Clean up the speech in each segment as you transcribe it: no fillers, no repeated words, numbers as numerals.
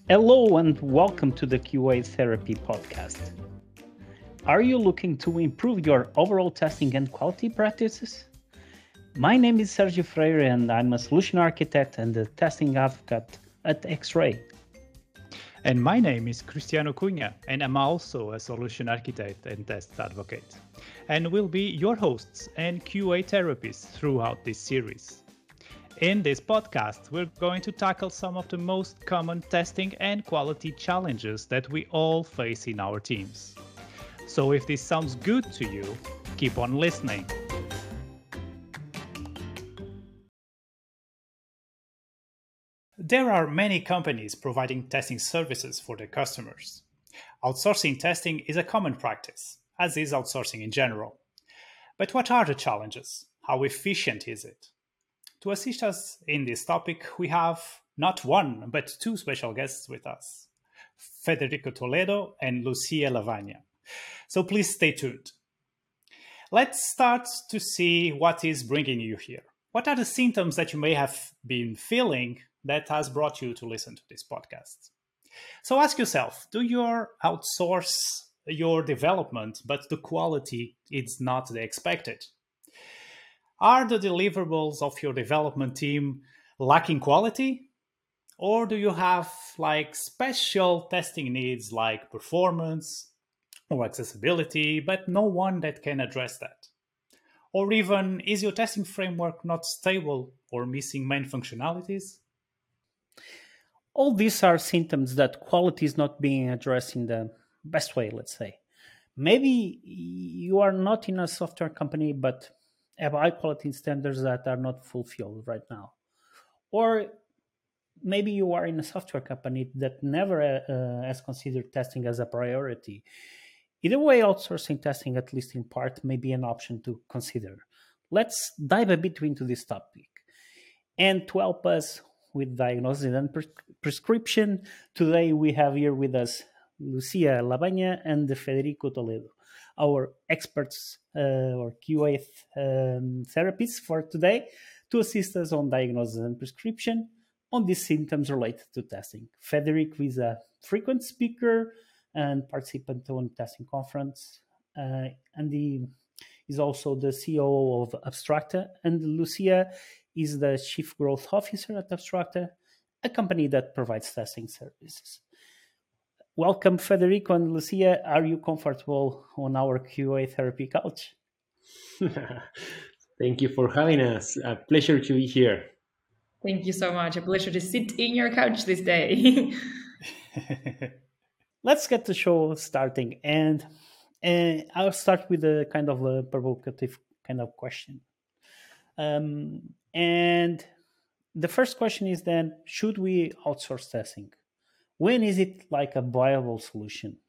Hello and welcome to the QA Therapy podcast. Are you looking to improve your overall testing and quality practices? My name is Sergio Freire and I'm a solution architect and a testing advocate at X-Ray. And my name is Cristiano Cunha, and I'm also a solution architect and test advocate. And we'll be your hosts and QA therapists throughout this series. In this podcast, we're going to tackle some of the most common testing and quality challenges that we all face in our teams. So if this sounds good to you, keep on listening. There are many companies providing testing services for their customers. Outsourcing testing is a common practice, as is outsourcing in general. But what are the challenges? How efficient is it? To assist us in this topic, we have not one, but two special guests with us, Federico Toledo and Lucia Lavagna. So please stay tuned. Let's start to see what is bringing you here. What are the symptoms that you may have been feeling that has brought you to listen to this podcast? So ask yourself, do you outsource your development, but the quality is not the expected? Are the deliverables of your development team lacking quality? Or do you have special testing needs like performance or accessibility, but no one that can address that? Or even, is your testing framework not stable or missing main functionalities? All these are symptoms that quality is not being addressed in the best way, let's say. Maybe you are not in a software company, but have high quality standards that are not fulfilled right now. Or maybe you are in a software company that never has considered testing as a priority. Either way, outsourcing testing, at least in part, may be an option to consider. Let's dive a bit into this topic. And to help us with diagnosis and prescription, today we have here with us Lucia Lavagna and Federico Toledo, our experts or QA therapists for today, to assist us on diagnosis and prescription on these symptoms related to testing. Federico is a frequent speaker and participant on testing conference, and he is also the COO of Abstracta, and Lucia is the Chief Growth Officer at Abstracta, a company that provides testing services. Welcome, Federico and Lucia. Are you comfortable on our QA therapy couch? Thank you for having us. A pleasure to be here. Thank you so much. A pleasure to sit in your couch this day. Let's get the show starting. And I'll start with a kind of a provocative kind of question. And the first question is then, should we outsource testing? When is it like a viable solution?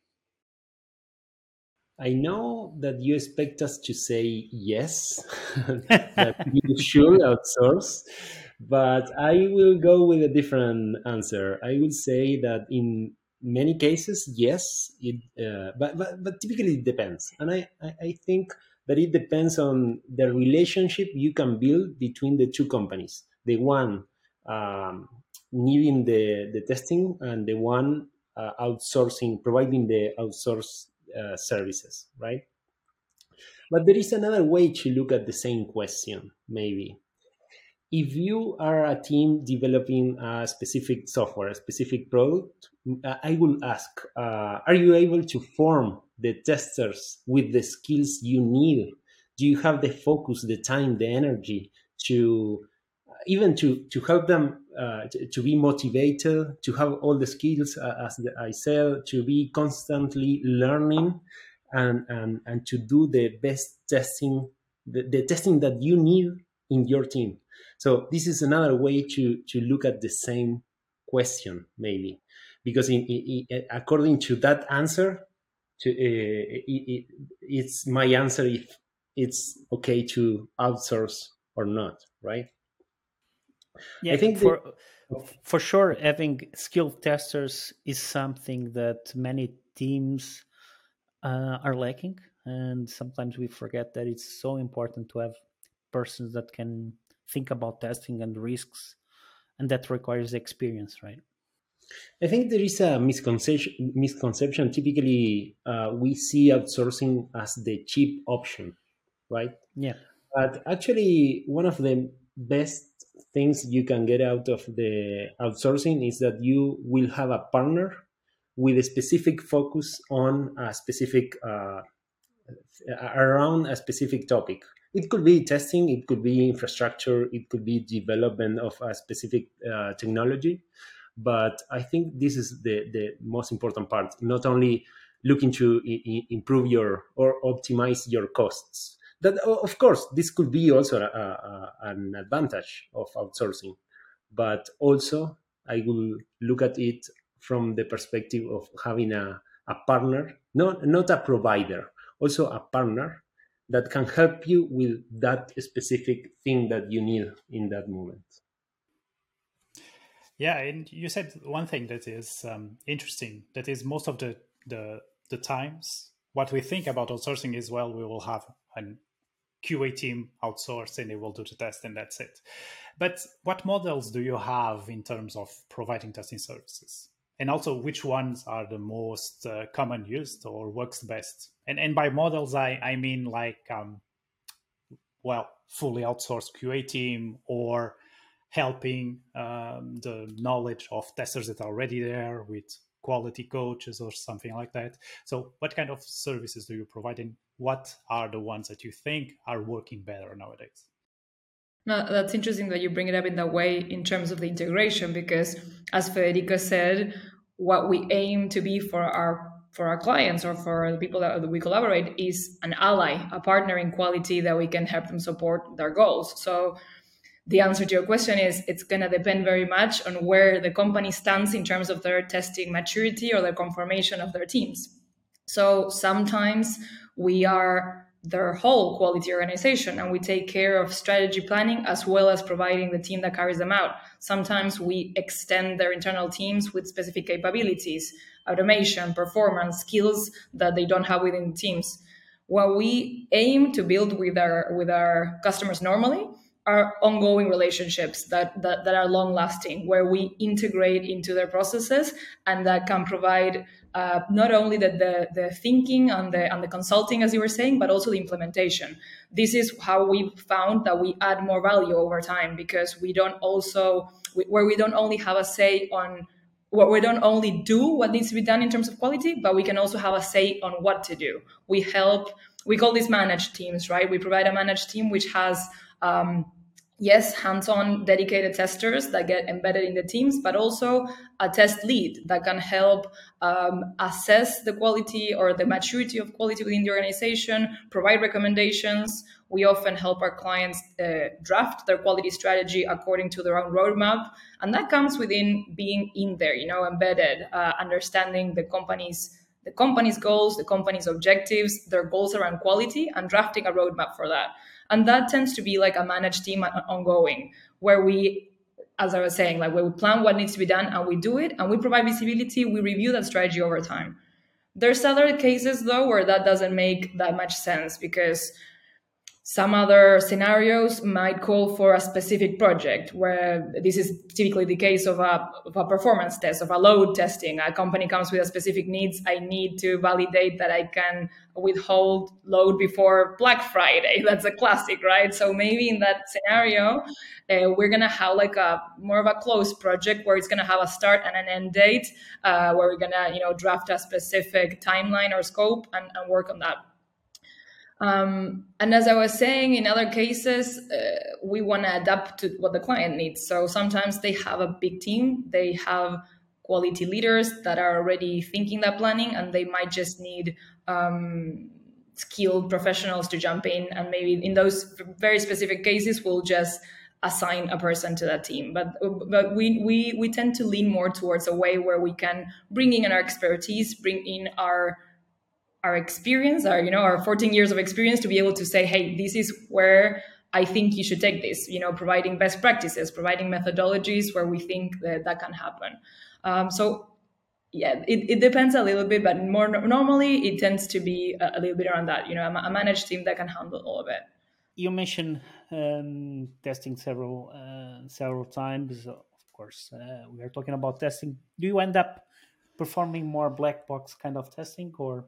I know that you expect us to say yes, that you should outsource, but I will go with a different answer. I will say that in many cases, yes, but typically it depends. And I think that it depends on the relationship you can build between the two companies. The one needing the testing and the one outsourcing, providing the outsource services, right? But there is another way to look at the same question, maybe. If you are a team developing a specific software, a specific product, I will ask, are you able to form the testers with the skills you need? Do you have the focus, the time, the energy to even to help them to be motivated, to have all the skills, as I said, to be constantly learning and to do the best testing, the testing that you need in your team. So this is another way to look at the same question, maybe, because according to that answer, it's my answer if it's okay to outsource or not, right? Yeah, I think for sure, having skilled testers is something that many teams are lacking, and sometimes we forget that it's so important to have persons that can think about testing and risks, and that requires experience, right? I think there is a misconception. Typically, we see outsourcing as the cheap option, right? Yeah. But actually, one of the best things you can get out of the outsourcing is that you will have a partner with a specific focus on a specific around a specific topic. It could be testing, it could be infrastructure, it could be development of a specific technology. But I think this is the most important part. Not only looking to improve your or optimize your costs. That of course this could be also an advantage of outsourcing, but also I will look at it from the perspective of having a partner, not a provider, also a partner that can help you with that specific thing that you need in that moment. Yeah, and you said one thing that is interesting. That is, most of the times, what we think about outsourcing is, well, we will have an QA team outsourced and they will do the test and that's it. But what models do you have in terms of providing testing services? And also, which ones are the most common used or works best? And by models, I mean like, well, fully outsourced QA team, or helping the knowledge of testers that are already there with quality coaches or something like that. So what kind of services do you provide, and what are the ones that you think are working better nowadays? No, that's interesting that you bring it up in that way in terms of the integration, because as Federico said, what we aim to be for our clients or for the people that we collaborate is an ally, a partner in quality that we can help them support their goals. So the answer to your question is it's going to depend very much on where the company stands in terms of their testing maturity or the conformation of their teams. So sometimes we are their whole quality organization and we take care of strategy planning as well as providing the team that carries them out. Sometimes we extend their internal teams with specific capabilities, automation, performance, skills that they don't have within teams. What we aim to build with our customers normally are ongoing relationships that are long lasting, where we integrate into their processes and that can provide not only the thinking and the consulting, as you were saying, but also the implementation. This is how we found that we add more value over time, because we don't only have a say on what, we don't only do what needs to be done in terms of quality, but we can also have a say on what to do. We call these managed teams, right? We provide a managed team which has yes, hands-on dedicated testers that get embedded in the teams, but also a test lead that can help assess the quality or the maturity of quality within the organization, provide recommendations. We often help our clients draft their quality strategy according to their own roadmap. And that comes within being in there, embedded, understanding the company's goals, the company's objectives, their goals around quality, and drafting a roadmap for that. And that tends to be like a managed team ongoing, where we, as I was saying, like where we plan what needs to be done and we do it and we provide visibility, we review that strategy over time. There's other cases though where that doesn't make that much sense, because some other scenarios might call for a specific project, where this is typically the case of a performance test, of a load testing. A company comes with a specific needs. I need to validate that I can withhold load before Black Friday. That's a classic, right? So maybe in that scenario, we're going to have like a more of a closed project where it's going to have a start and an end date, where we're going to, draft a specific timeline or scope and work on that. And as I was saying, in other cases, we want to adapt to what the client needs. So sometimes they have a big team, they have quality leaders that are already thinking that planning, and they might just need skilled professionals to jump in. And maybe in those very specific cases, we'll just assign a person to that team. But we tend to lean more towards a way where we can bring in our expertise, bring in our experience, our 14 years of experience, to be able to say, hey, this is where I think you should take this, providing best practices, providing methodologies where we think that can happen. So yeah, it depends a little bit, but more normally it tends to be a little bit around that, a managed team that can handle all of it. You mentioned testing several times. Of course. We are talking about testing. Do you end up performing more black box kind of testing, or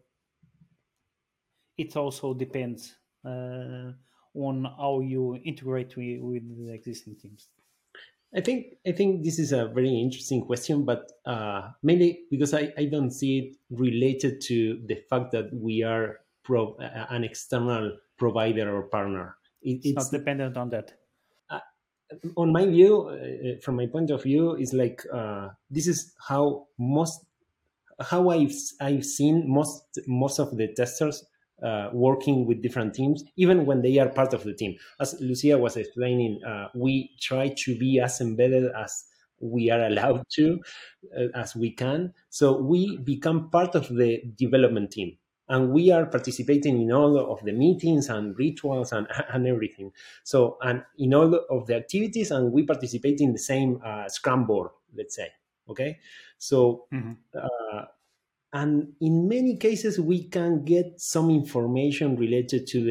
it also depends on how you integrate with the existing teams? I think this is a very interesting question, but mainly because I don't see it related to the fact that we are an external provider or partner. It's not It's dependent on that. uh, on my view, from my point of view, is like this is how I've seen most of the testers working with different teams, even when they are part of the team. As Lucia was explaining, we try to be as embedded as we are allowed to, as we can. So we become part of the development team. And we are participating in all of the meetings and rituals and everything. So, and in all of the activities, and we participate in the same Scrum board, let's say. Okay. So, Mhm. and in many cases we can get some information related to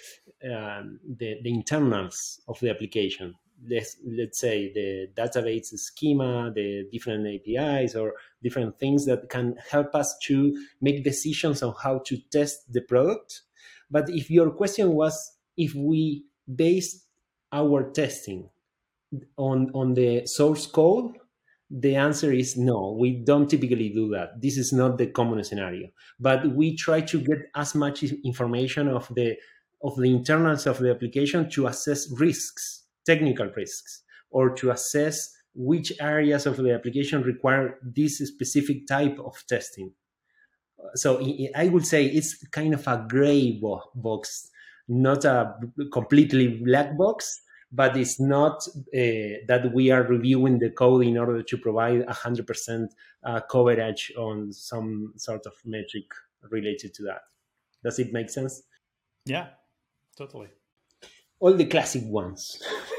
the internals of the application. Let's say the database schema, the different APIs, or different things that can help us to make decisions on how to test the product. But if your question was if we base our testing on the source code, the answer is no. We don't typically do that. This is not the common scenario. But we try to get as much information of the internals of the application to assess risks, technical risks, or to assess which areas of the application require this specific type of testing. So I would say it's kind of a gray box, not a completely black box, but it's not that we are reviewing the code in order to provide 100% coverage on some sort of metric related to that. Does it make sense? Yeah, totally. All the classic ones.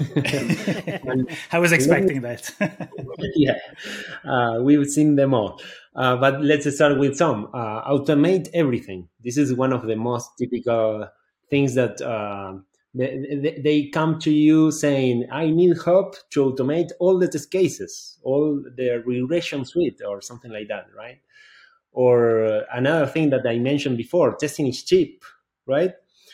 And I was let me expecting that. yeah, we've seen them all. But let's start with some. Automate everything. This is one of the most typical things that they come to you saying, I need help to automate all the test cases, all the regression suite, or something like that, right? Or another thing that I mentioned before, testing is cheap, right?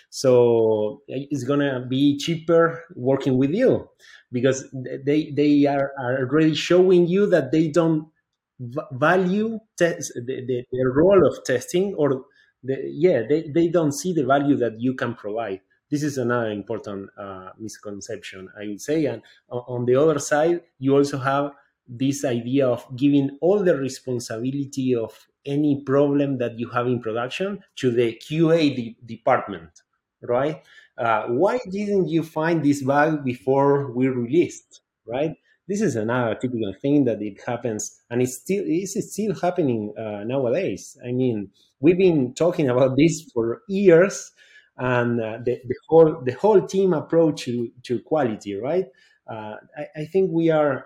So it's gonna be cheaper working with you because they are already showing you that they don't value the role of testing, or they don't see the value that you can provide. This is another important misconception, I would say. And on the other side, you also have this idea of giving all the responsibility of any problem that you have in production to the QA department, right? Why didn't you find this bug before we released, right? This is another typical thing that it happens, and it's still happening nowadays. I mean, we've been talking about this for years, and the whole team approach to quality, right? I think we are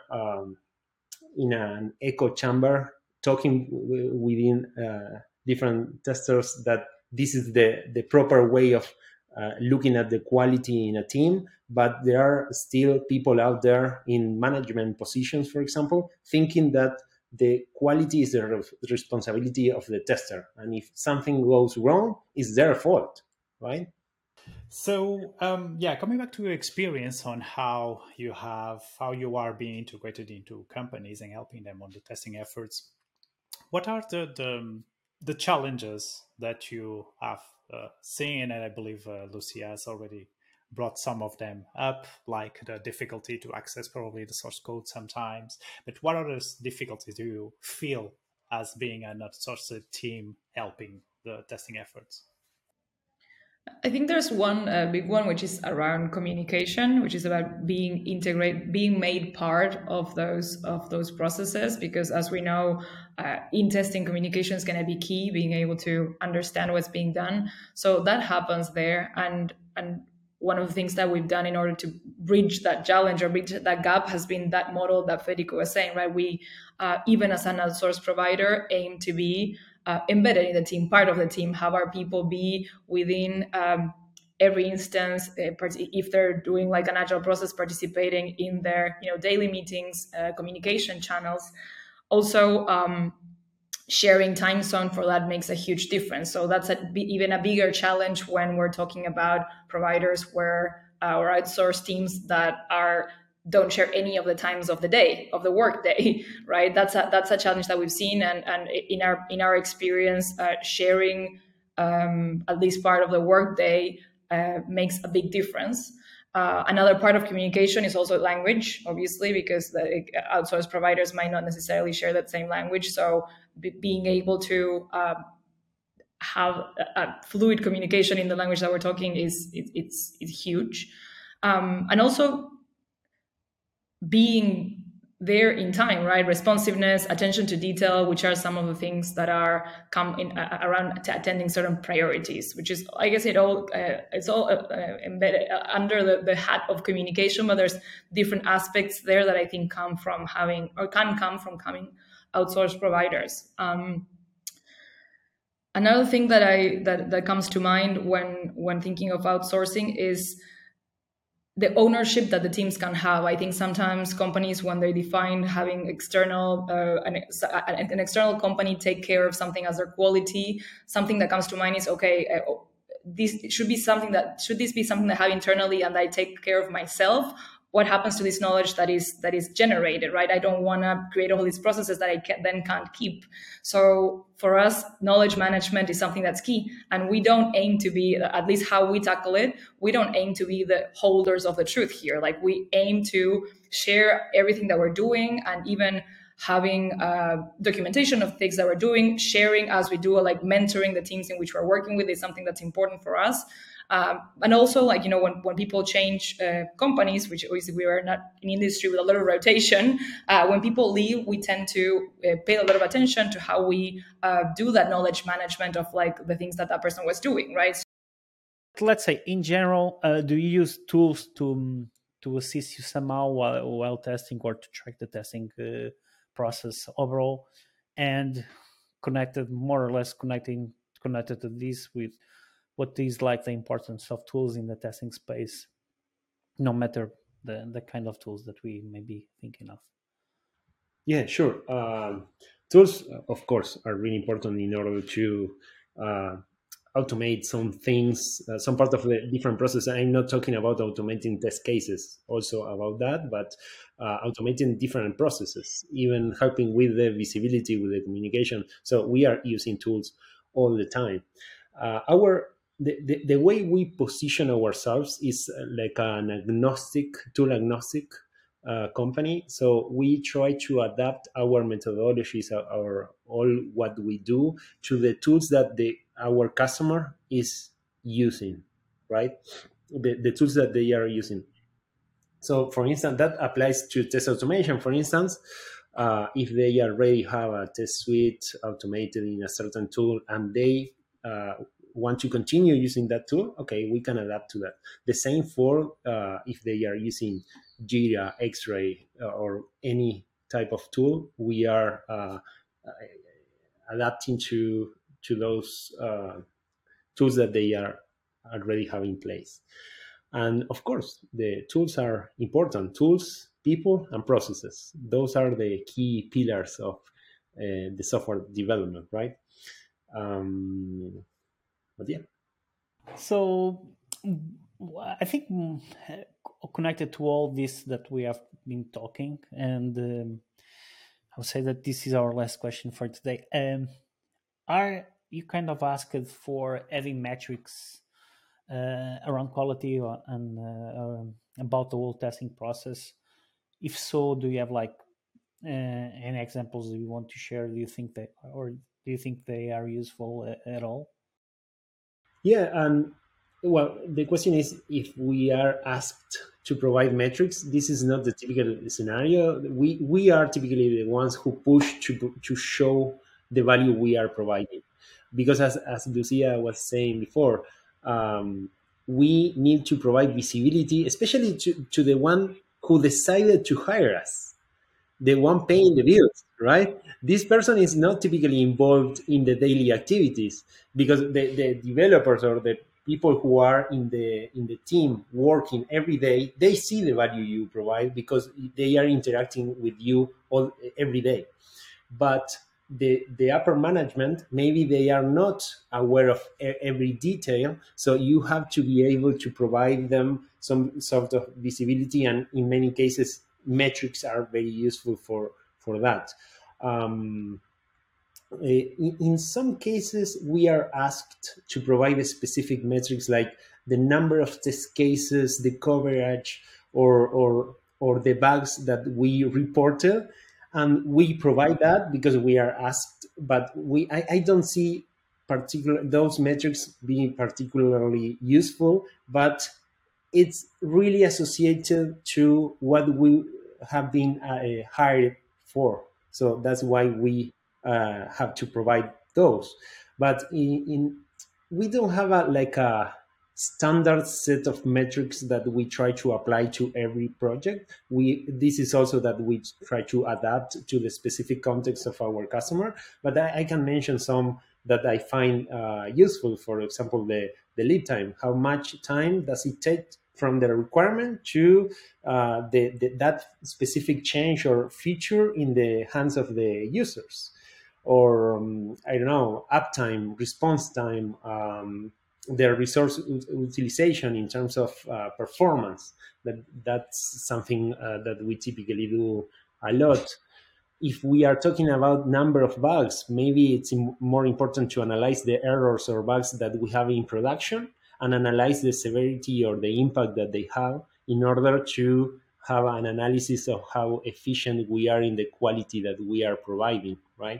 in an echo chamber talking within different testers that this is the proper way of looking at the quality in a team, but there are still people out there in management positions, for example, thinking that the quality is the responsibility of the tester, and if something goes wrong, it's their fault, right? So, yeah, coming back to your experience on how you are being integrated into companies and helping them on the testing efforts, what are the challenges that you have seen? And I believe Lucia has already brought some of them up, like the difficulty to access probably the source code sometimes. But what other difficulties do you feel as being an outsourced team helping the testing efforts? I think there's one big one, which is around communication, which is about being integrate, being made part of those processes. Because as we know, in testing, communication is going to be key. Being able to understand what's being done, so that happens there. And one of the things that we've done in order to bridge that challenge or bridge that gap has been that model that Federico was saying. Right, we even as an outsourced provider aim to be embedded in the team, part of the team, have our people be within every instance, if they're doing like an agile process, participating in their daily meetings, communication channels. Also, sharing time zone for that makes a huge difference. So that's even a bigger challenge when we're talking about providers where or outsourced teams that don't share any of the times of the day, of the work day, right? That's a challenge that we've seen, and in our experience, sharing at least part of the work day makes a big difference. Another part of communication is also language, obviously, because the outsourced providers might not necessarily share that same language. So being able to have a fluid communication in the language that we're talking is huge, and also being there in time, right? Responsiveness, attention to detail, which are some of the things that are come in around attending certain priorities, which is, I guess, it's all embedded under the hat of communication, but there's different aspects there that I think can come from outsourced providers. Another thing that comes to mind when thinking of outsourcing is the ownership that the teams can have. I think sometimes companies, when they define having an external company take care of something as their quality, something that comes to mind is, okay, should this be something that I have internally and I take care of myself? What happens to this knowledge that is generated, right? I don't want to create all these processes that I then can't keep. So for us, knowledge management is something that's key. And we don't aim to be, at least how we tackle it, we don't aim to be the holders of the truth here. Like, we aim to share everything that we're doing, and even having documentation of things that we're doing, sharing as we do, like mentoring the teams in which we're working with is something that's important for us. And also, like, when people change companies, which obviously we are not in industry with a lot of rotation, when people leave, we tend to pay a lot of attention to how we do that knowledge management of like the things that person was doing, right? Let's say in general, do you use tools to assist you somehow while testing, or to track the testing process overall, and more or less connected to this with what is like the importance of tools in the testing space, no matter the kind of tools that we may be thinking of? Yeah, sure. Tools, of course, are really important in order to automate some things, some part of the different process. I'm not talking about automating test cases, also about that, but automating different processes, even helping with the visibility, with the communication. So we are using tools all the time. The way we position ourselves is like an tool agnostic company. So we try to adapt our methodologies, all what we do, to the tools that our customer is using, right? The tools that they are using. So, for instance, that applies to test automation. For instance, if they already have a test suite automated in a certain tool and they want to continue using that tool, okay, we can adapt to that. The same for if they are using Jira, X-Ray, or any type of tool, we are adapting to those tools that they are already have in place. And of course, the tools are important. Tools, people, and processes. Those are the key pillars of the software development, right? But yeah. So I think connected to all this that we have been talking, and I would say that this is our last question for today. Are you kind of asked for having metrics around quality and about the whole testing process? If so, do you have like any examples that you want to share? Do you think they are useful at all? Yeah, and well, the question is if we are asked to provide metrics. This is not the typical scenario. We are typically the ones who push to show the value we are providing, because as Lucia was saying before, we need to provide visibility, especially to the one who decided to hire us, the one paying the bills, right? This person is not typically involved in the daily activities, because the developers or the people who are in the team working every day, they see the value you provide because they are interacting with you every day. But the upper management, maybe they are not aware of every detail, so you have to be able to provide them some sort of visibility, and in many cases metrics are very useful for that. um, in some cases, we are asked to provide specific metrics like the number of test cases, the coverage, or the bugs that we reported, and we provide that because we are asked. But I don't see particular those metrics being particularly useful, but it's really associated to what we have been hired for. So that's why we have to provide those. But we don't have a standard set of metrics that we try to apply to every project. This is also that we try to adapt to the specific context of our customer. But I can mention some that I find useful. For example, the lead time. How much time does it take from the requirement to that specific change or feature in the hands of the users? Or I don't know, uptime, response time, their resource utilization in terms of performance. That's something that we typically do a lot. If we are talking about number of bugs, maybe it's more important to analyze the errors or bugs that we have in production and analyze the severity or the impact that they have in order to have an analysis of how efficient we are in the quality that we are providing, right?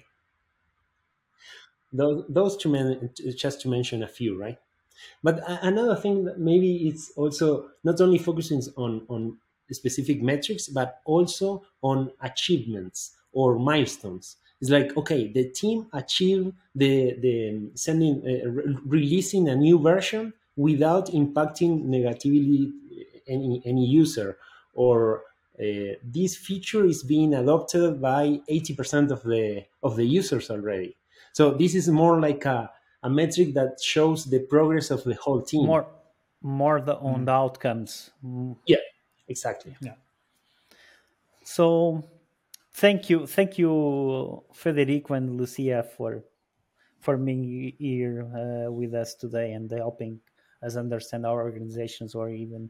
Those two, just to mention a few, right? But another thing that maybe it's also not only focusing on specific metrics, but also on achievements or milestones. It's like, okay, the team achieved the sending releasing a new version without impacting negatively any user, or this feature is being adopted by 80% of the users already. So this is more like a metric that shows the progress of the whole team. More on the outcomes. Yeah, exactly. Yeah. So thank you, Federico and Lucia, for being here with us today and helping us understand our organizations, or even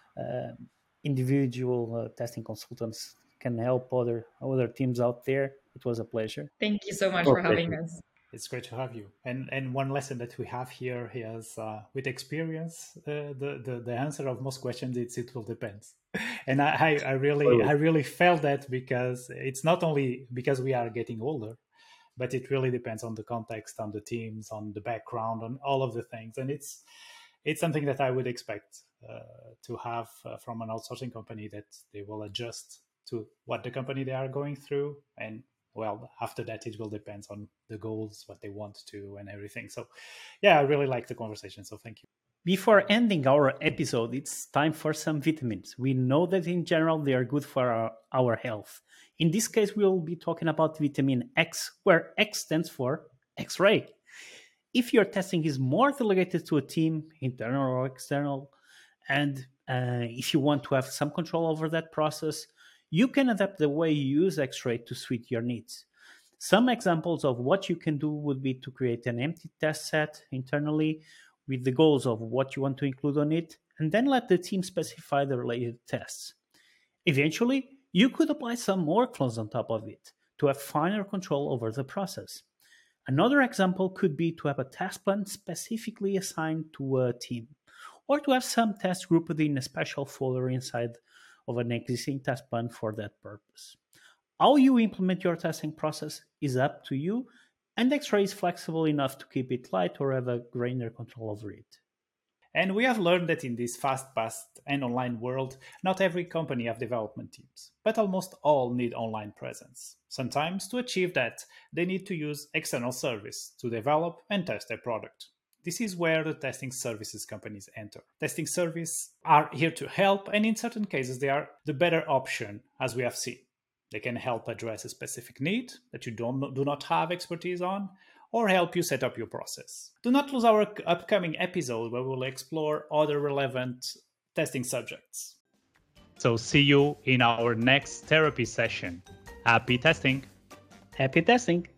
individual testing consultants can help other teams out there. It was a pleasure. Thank you so much for having us. It's great to have you. And one lesson that we have here is with experience, the answer of most questions is it will depend. And I really felt that, because it's not only because we are getting older, but it really depends on the context, on the teams, on the background, on all of the things. And it's something that I would expect to have from an outsourcing company, that they will adjust to what the company they are going through. And well, after that, it will depend on the goals, what they want to, and everything. So yeah, I really like the conversation. So thank you. Before ending our episode, it's time for some vitamins. We know that in general, they are good for our health. In this case, we'll be talking about vitamin X, where X stands for X-ray. If your testing is more delegated to a team, internal or external, and if you want to have some control over that process, you can adapt the way you use X-ray to suit your needs. Some examples of what you can do would be to create an empty test set internally with the goals of what you want to include on it, and then let the team specify the related tests. Eventually, you could apply some workflows on top of it to have finer control over the process. Another example could be to have a task plan specifically assigned to a team, or to have some tests grouped in a special folder inside of an existing test plan for that purpose. How you implement your testing process is up to you, and X-Ray is flexible enough to keep it light or have a grainer control over it. And we have learned that in this fast-paced and online world, not every company have development teams, but almost all need online presence. Sometimes, to achieve that, they need to use external service to develop and test their product. This is where the testing services companies enter. Testing services are here to help, and in certain cases, they are the better option, as we have seen. They can help address a specific need that you do not have expertise on, or help you set up your process. Do not lose our upcoming episode where we'll explore other relevant testing subjects. So see you in our next therapy session. Happy testing! Happy testing!